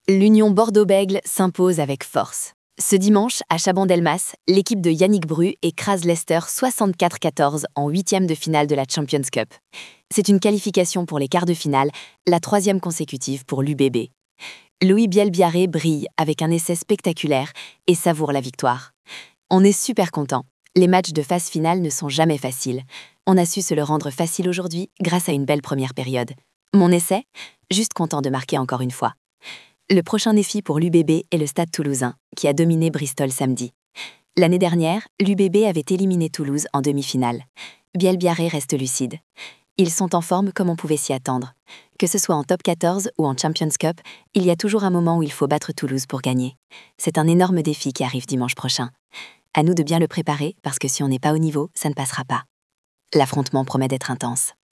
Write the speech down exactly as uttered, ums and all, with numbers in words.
L'Union Bordeaux-Bègles s'impose avec force. Ce dimanche, à Chabandelmas, l'équipe de Yannick Bru écrase Leicester soixante-quatre à quatorze en huitième de finale de la Champions Cup. C'est une qualification pour les quarts de finale, la troisième consécutive pour l'U B B. Louis Bielbiarré brille avec un essai spectaculaire et savoure la victoire. On est super content. Les matchs de phase finale ne sont jamais faciles. On a su se le rendre facile aujourd'hui grâce à une belle première période. Mon essai? Juste content de marquer encore une fois. Le prochain défi pour l'U B B est le Stade Toulousain, qui a dominé Bristol samedi. L'année dernière, l'U B B avait éliminé Toulouse en demi-finale. Bielbiarré reste lucide. Ils sont en forme comme on pouvait s'y attendre. Que ce soit en top quatorze ou en Champions Cup, il y a toujours un moment où il faut battre Toulouse pour gagner. C'est un énorme défi qui arrive dimanche prochain. À nous de bien le préparer, parce que si on n'est pas au niveau, ça ne passera pas. L'affrontement promet d'être intense.